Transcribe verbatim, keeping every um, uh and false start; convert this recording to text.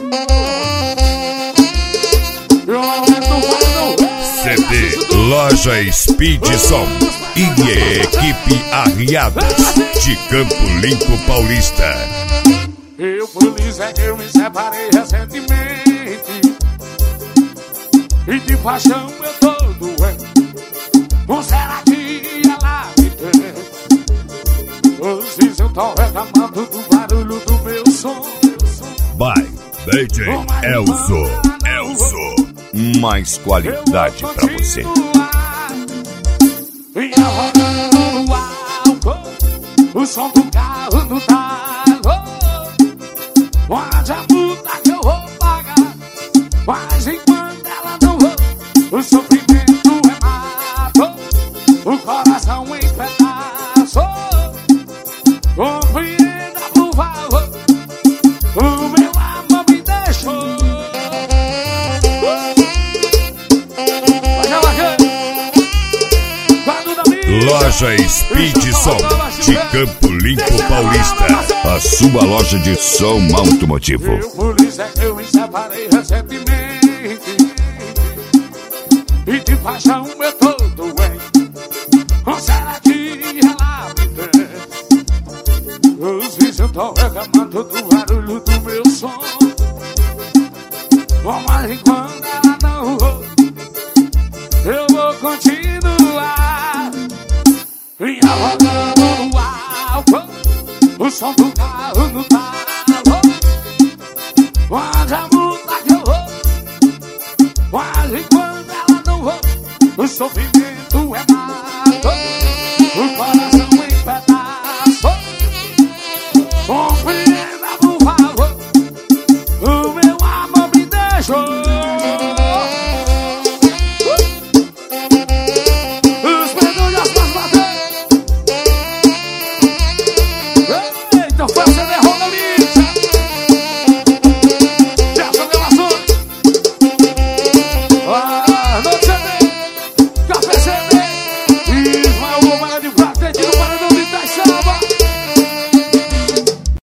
C D Loja Speed Som e equipe Arriadas de Campo Limpo Paulista. Eu, polícia, eu me separei recentemente e de paixão eu tô doente. Não será que ela me tem? Hoje eu tô reclamando do barulho do meu som. By D J Elzo. Elzo, mais qualidade pra você. E a rodando no álcool, o som do carro no talo. Pode a multa que eu vou pagar, mas enquanto ela não vou, o sofrimento é mato, o coração em pedaço. Compreenda, por favor, o meu amor me deixou. Loja Speed Som de Campo Limpo Paulista, a sua loja de som automotivo. Eu, polícia, eu me separei recentemente e de paixão eu tô doente. Ou será que ela me tem? Os vizinhos tão reclamando do barulho do meu som. Oh, mas enquanto ela não vou, eu vou continuar. E a rodando no álcool, o som do carro no talo. Onde a multa que eu vou, mas enquanto ela não vou, o sofrimento é mato, o coração